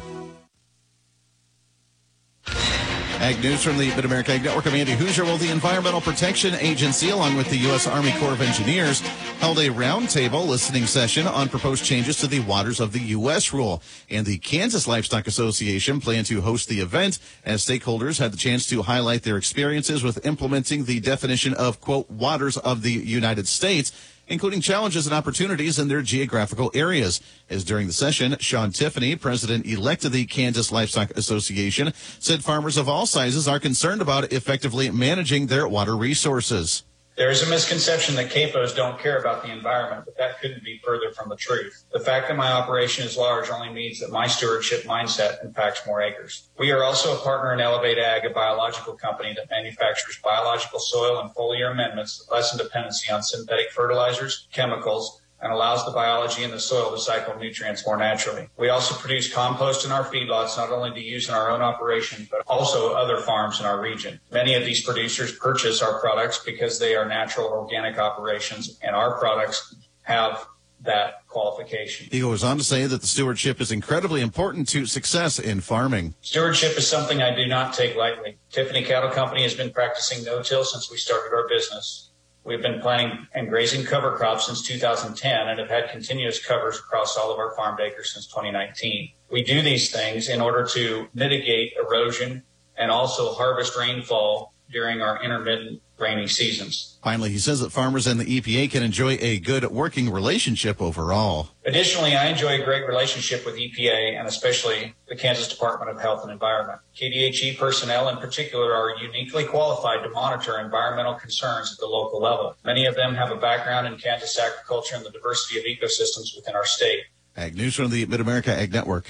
Ag News from the Mid-America Ag Network. I'm Andy Hoosier. Well, the Environmental Protection Agency, along with the U.S. Army Corps of Engineers, held a roundtable listening session on proposed changes to the Waters of the U.S. rule. And the Kansas Livestock Association planned to host the event as stakeholders had the chance to highlight their experiences with implementing the definition of, quote, waters of the United States, including challenges and opportunities in their geographical areas. As during the session, Sean Tiffany, president-elect of the Kansas Livestock Association, said farmers of all sizes are concerned about effectively managing their water resources. There is a misconception that CAPOs don't care about the environment, but that couldn't be further from the truth. The fact that my operation is large only means that my stewardship mindset impacts more acres. We are also a partner in Elevate Ag, a biological company that manufactures biological soil and foliar amendments that lessen dependency on synthetic fertilizers, chemicals, and allows the biology in the soil to cycle nutrients more naturally. We also produce compost in our feedlots, not only to use in our own operation, but also other farms in our region. Many of these producers purchase our products because they are natural organic operations, and our products have that qualification. He goes on to say that the stewardship is incredibly important to success in farming. Stewardship is something I do not take lightly. Tiffany Cattle Company has been practicing no-till since we started our business. We've been planting and grazing cover crops since 2010 and have had continuous covers across all of our farmed acres since 2019. We do these things in order to mitigate erosion and also harvest rainfall during our intermittent rainy seasons. Finally, he says that farmers and the EPA can enjoy a good working relationship overall. Additionally, I enjoy a great relationship with EPA and especially the Kansas Department of Health and Environment. KDHE personnel in particular are uniquely qualified to monitor environmental concerns at the local level. Many of them have a background in Kansas agriculture and the diversity of ecosystems within our state. Ag News from the Mid-America Ag Network.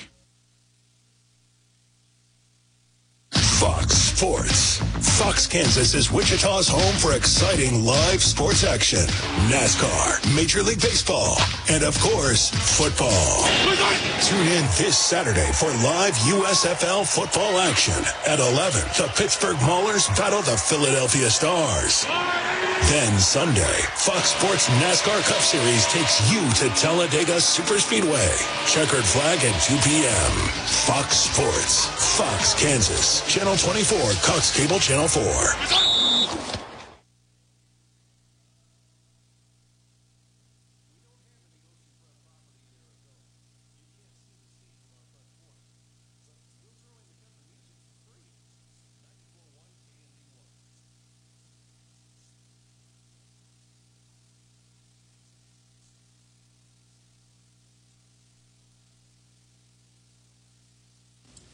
Fox Sports. Fox Kansas is Wichita's home for exciting live sports action. NASCAR, Major League Baseball, and of course, football. Tune in this Saturday for live USFL football action. At 11, the Pittsburgh Maulers battle the Philadelphia Stars. Then Sunday, Fox Sports NASCAR Cup Series takes you to Talladega Superspeedway. Checkered flag at 2 p.m. Fox Sports. Fox Kansas. Channel 24, Cox Cable Channel 4.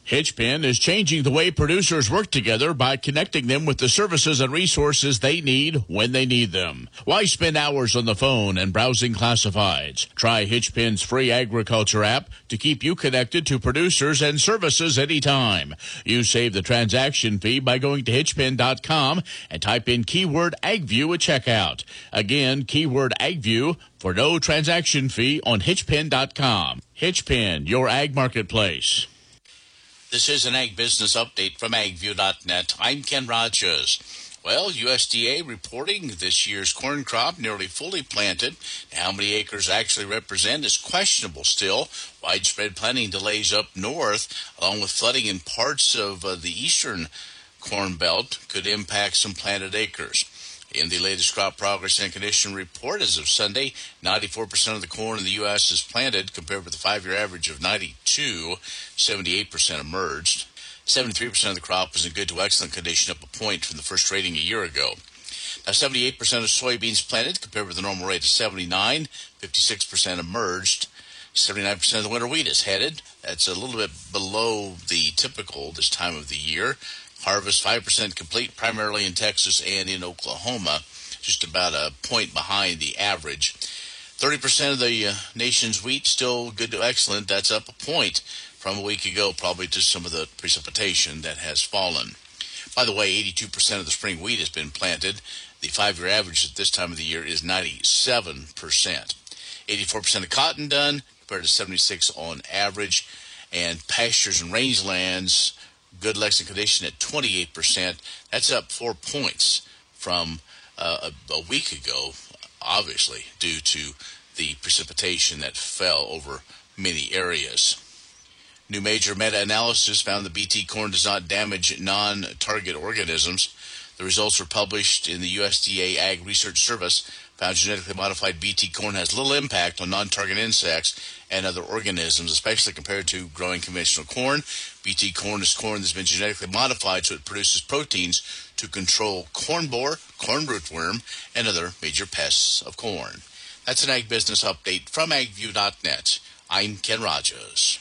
Hitchpin is changing the way producers work together by connecting them with the services and resources they need when they need them. Why spend hours on the phone and browsing classifieds? Try Hitchpin's free agriculture app to keep you connected to producers and services anytime. You save the transaction fee by going to hitchpin.com and type in keyword AgView at checkout. Again, keyword AgView for no transaction fee on hitchpin.com. Hitchpin, your ag marketplace. This is an Ag Business Update from AgView.net. I'm Ken Rogers. Well, USDA reporting this year's corn crop nearly fully planted. How many acres actually represent is questionable still. Widespread planting delays up north, along with flooding in parts of the eastern corn belt, could impact some planted acres. In the latest crop progress and condition report as of Sunday, 94% of the corn in the U.S. is planted compared with the 5-year average of 92. 78% emerged. 73% of the crop was in good to excellent condition, up a point from the first rating a year ago. Now, 78% of soybeans planted compared with the normal rate of 79. 56% emerged. 79% of the winter wheat is headed. That's a little bit below the typical this time of the year. Harvest 5% complete, primarily in Texas and in Oklahoma, just about a point behind the average. 30% of the nation's wheat still good to excellent. That's up a point from a week ago, probably to some of the precipitation that has fallen. By the way, 82% of the spring wheat has been planted. The 5-year average at this time of the year is 97%. 84% of cotton done, compared to 76% on average. And pastures and rangelands, good Lexington condition at 28%. That's up 4 points from a week ago, obviously, due to the precipitation that fell over many areas. New major meta-analysis found that BT corn does not damage non-target organisms. The results were published in the USDA Ag Research Service. Found genetically modified BT corn has little impact on non-target insects and other organisms, especially compared to growing conventional corn. BT corn is corn that's been genetically modified so it produces proteins to control corn borer, corn rootworm, and other major pests of corn. That's an Ag Business Update from AgView.net. I'm Ken Rogers.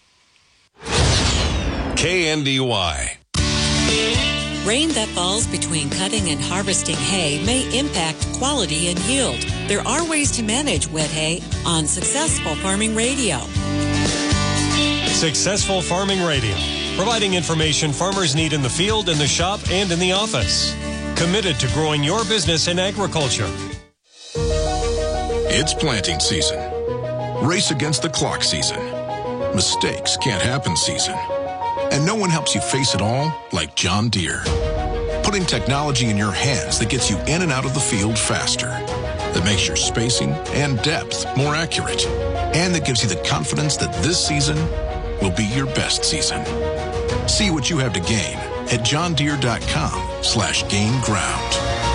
KNDY. Rain that falls between cutting and harvesting hay may impact quality and yield. There are ways to manage wet hay on Successful Farming Radio. Successful Farming Radio, providing information farmers need in the field, in the shop, and in the office. Committed to growing your business in agriculture. It's planting season. Race against the clock season. Mistakes can't happen season. And no one helps you face it all like John Deere. Putting technology in your hands that gets you in and out of the field faster, that makes your spacing and depth more accurate, and that gives you the confidence that this season will be your best season. See what you have to gain at johndeere.com/gain ground.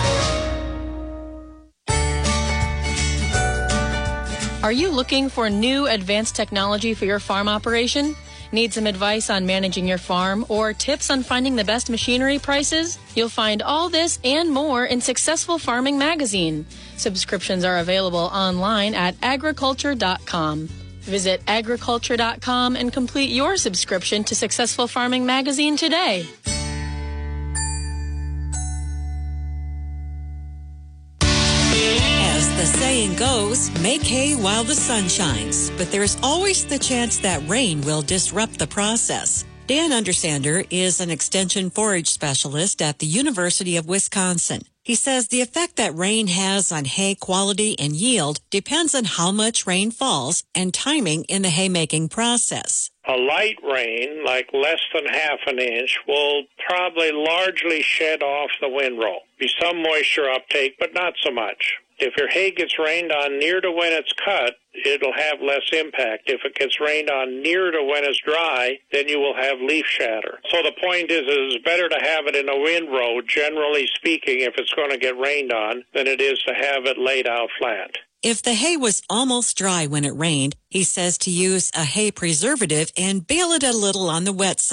Are you looking for new advanced technology for your farm operation? Need some advice on managing your farm or tips on finding the best machinery prices? You'll find all this and more in Successful Farming Magazine. Subscriptions are available online at agriculture.com. Visit agriculture.com and complete your subscription to Successful Farming Magazine today. The saying goes, make hay while the sun shines, but there's always the chance that rain will disrupt the process. Dan Undersander is an extension forage specialist at the University of Wisconsin. He says the effect that rain has on hay quality and yield depends on how much rain falls and timing in the haymaking process. A light rain, like less than half an inch, will probably largely shed off the windrow. Be some moisture uptake, but not so much. If your hay gets rained on near to when it's cut, it'll have less impact. If it gets rained on near to when it's dry, then you will have leaf shatter. So the point is it's better to have it in a windrow, generally speaking, if it's going to get rained on, than it is to have it laid out flat. If the hay was almost dry when it rained, he says to use a hay preservative and bale it a little on the wet side.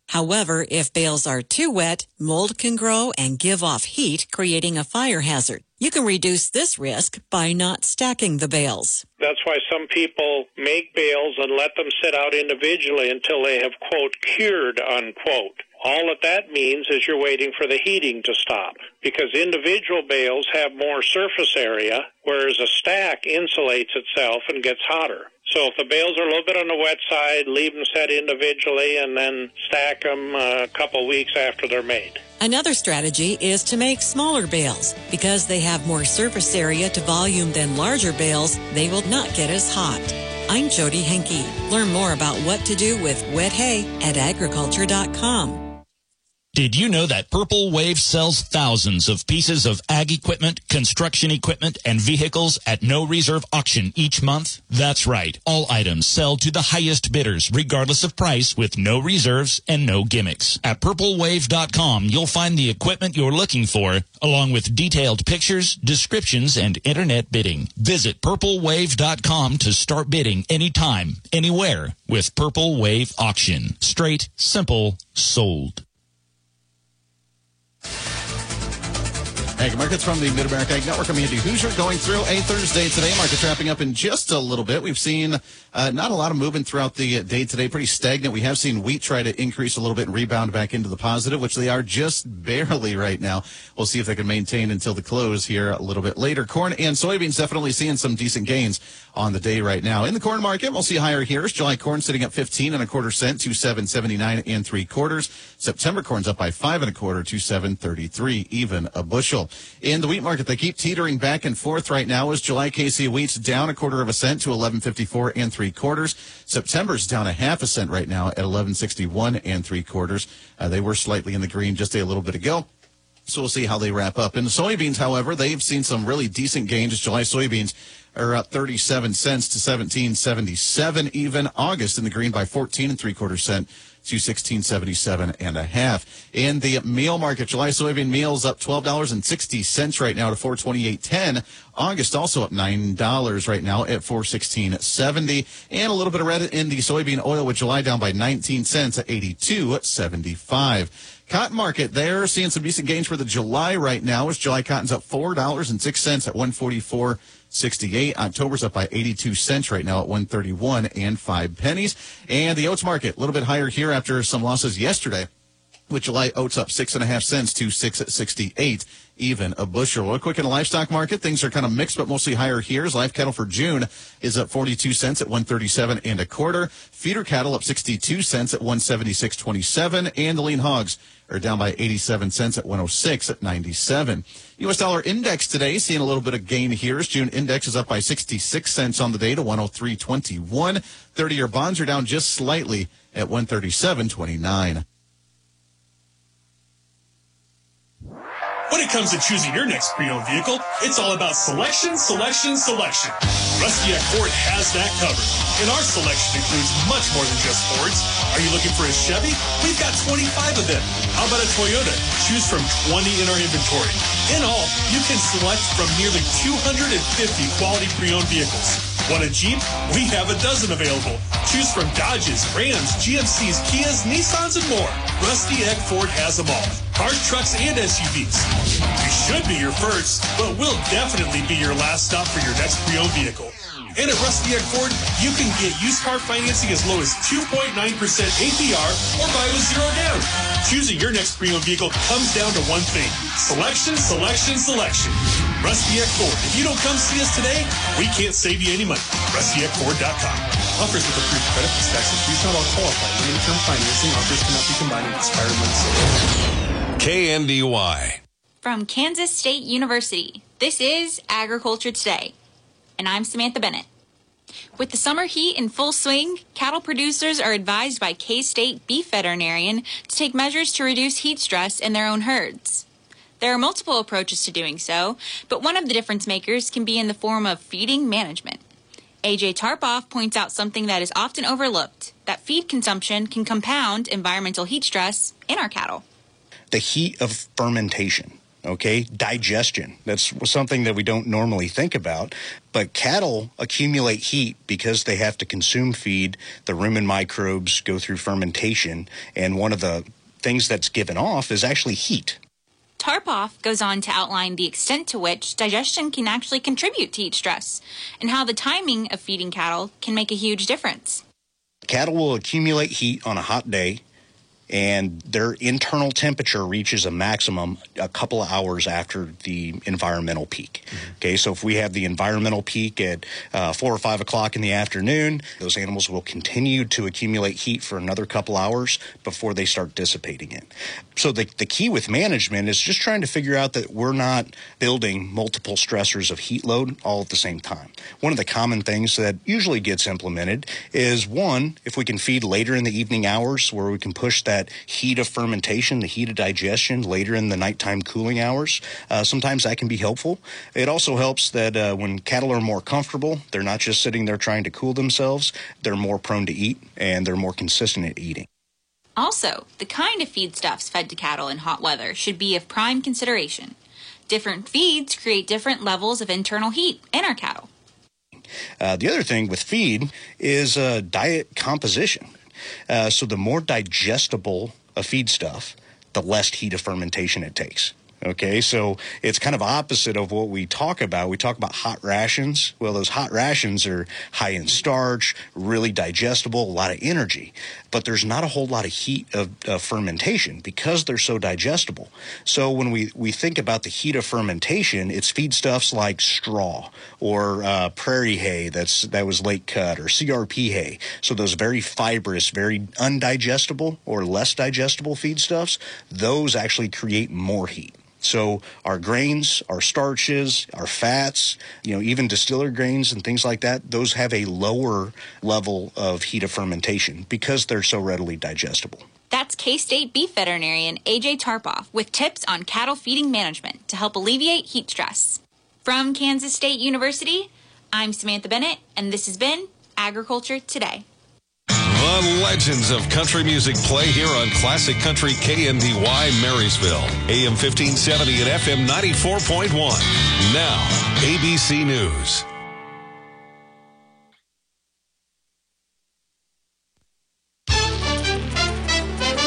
However, if bales are too wet, mold can grow and give off heat, creating a fire hazard. You can reduce this risk by not stacking the bales. That's why some people make bales and let them sit out individually until they have, quote, cured, unquote. All that means is you're waiting for the heating to stop, because individual bales have more surface area, whereas a stack insulates itself and gets hotter. So if the bales are a little bit on the wet side, leave them set individually and then stack them a couple weeks after they're made. Another strategy is to make smaller bales. Because they have more surface area to volume than larger bales, they will not get as hot. I'm Jody Henke. Learn more about what to do with wet hay at agriculture.com. Did you know that Purple Wave sells thousands of pieces of ag equipment, construction equipment, and vehicles at no reserve auction each month? That's right. All items sell to the highest bidders, regardless of price, with no reserves and no gimmicks. At purplewave.com, you'll find the equipment you're looking for, along with detailed pictures, descriptions, and internet bidding. Visit purplewave.com to start bidding anytime, anywhere with Purple Wave Auction. Straight, simple, sold. Ag Markets from the Mid-America Ag Network. I'm Andy Hoosier going through a Thursday today. Markets wrapping up in just a little bit. We've seen not a lot of movement throughout the day today. Pretty stagnant. We have seen wheat try to increase a little bit and rebound back into the positive, which they are just barely right now. We'll see if they can maintain until the close here a little bit later. Corn and soybeans definitely seeing some decent gains on the day right now. In the corn market, we'll see higher here. July corn sitting at 15 1/4 cents to 7.79 3/4. September corn's up by 5 1/4 to 7.33 even a bushel. In the wheat market, they keep teetering back and forth right now as July KC wheat's down 1/4 cent to 11.54 3/4. September's down 1/2 cent right now at 11.61 3/4. They were slightly in the green just a little bit ago. So we'll see how they wrap up. In the soybeans, however, they've seen some really decent gains. July soybeans are up 37 cents to 17.77 even. August in the green by 14 3/4 cent to 16.77 1/2. In the meal market, July soybean meal's up $12.60 right now to 428.10. August also up $9 right now at 416.70. And a little bit of red in the soybean oil with July down by 19 cents at 82.75. Cotton market, they're seeing some decent gains for the July right now as July cotton's up $4.06 at 144.68. October's up by 82 cents right now at 131 5 pennies. And the oats market, a little bit higher here after some losses yesterday, with July oats up 6.5 cents to 6.68 even a bushel. Real quick in the livestock market, things are kind of mixed, but mostly higher here. As live cattle for June is up 42 cents at 137 1/4. Feeder cattle up 62 cents at 176.27, and the lean hogs are down by 87 cents at 106 at 97. U.S. dollar index today seeing a little bit of gain here. As June index is up by 66 cents on the day to 103.21. 30-year bonds are down just slightly at 137.29. When it comes to choosing your next pre-owned vehicle, it's all about selection, selection, selection. Rusty Eck Ford has that covered. And our selection includes much more than just Fords. Are you looking for a Chevy? We've got 25 of them. How about a Toyota? Choose from 20 in our inventory. In all, you can select from nearly 250 quality pre-owned vehicles. Want a Jeep? We have a dozen available. Choose from Dodges, Rams, GMCs, Kias, Nissans, and more. Rusty Eck Ford has them all. Cars, trucks, and SUVs. We should be your first, but we'll definitely be your last stop for your next pre-owned vehicle. And at Rusty Eck Ford, you can get used car financing as low as 2.9% APR or buy with zero down. Choosing your next pre-owned vehicle comes down to one thing: selection, selection, selection. Rusty Eck Ford. If you don't come see us today, we can't save you any money. RustyEckFord.com. Offers with approved credit plus tax and fees not all qualify. Limited term financing offers cannot be combined with expired months. KNDY. From Kansas State University, this is Agriculture Today, and I'm Samantha Bennett. With the summer heat in full swing, cattle producers are advised by K-State beef veterinarian to take measures to reduce heat stress in their own herds. There are multiple approaches to doing so, but one of the difference makers can be in the form of feeding management. AJ Tarpoff points out something that is often overlooked, that feed consumption can compound environmental heat stress in our cattle. The heat of fermentation. Okay, digestion. That's something that we don't normally think about. But cattle accumulate heat because they have to consume feed. The rumen microbes go through fermentation, and one of the things that's given off is actually heat. Tarpoff goes on to outline the extent to which digestion can actually contribute to heat stress and how the timing of feeding cattle can make a huge difference. Cattle will accumulate heat on a hot day, and their internal temperature reaches a maximum a couple of hours after the environmental peak. Okay, so if we have the environmental peak at 4 or 5 o'clock in the afternoon, those animals will continue to accumulate heat for another couple hours before they start dissipating it. So the key with management is just trying to figure out that we're not building multiple stressors of heat load all at the same time. One of the common things that usually gets implemented is, one, if we can feed later in the evening hours where we can push that heat of fermentation, the heat of digestion later in the nighttime cooling hours, sometimes that can be helpful. It also helps that when cattle are more comfortable, they're not just sitting there trying to cool themselves, they're more prone to eat and they're more consistent at eating. Also, the kind of feedstuffs fed to cattle in hot weather should be of prime consideration. Different feeds create different levels of internal heat in our cattle. The other thing with feed is diet composition. So the more digestible a feedstuff, the less heat of fermentation it takes. Okay, so it's kind of opposite of what we talk about. We talk about hot rations. Well, those hot rations are high in starch, really digestible, a lot of energy. But there's not a whole lot of heat of fermentation because they're so digestible. So when we think about the heat of fermentation, it's feedstuffs like straw or prairie hay that was late cut, or CRP hay. So those very fibrous, very undigestible or less digestible feedstuffs, those actually create more heat. So our grains, our starches, our fats, even distiller grains and things like that, those have a lower level of heat of fermentation because they're so readily digestible. That's K-State beef veterinarian AJ Tarpoff with tips on cattle feeding management to help alleviate heat stress. From Kansas State University, I'm Samantha Bennett, and this has been Agriculture Today. The legends of country music play here on Classic Country KNDY Marysville, AM 1570 and FM 94.1. Now, ABC News.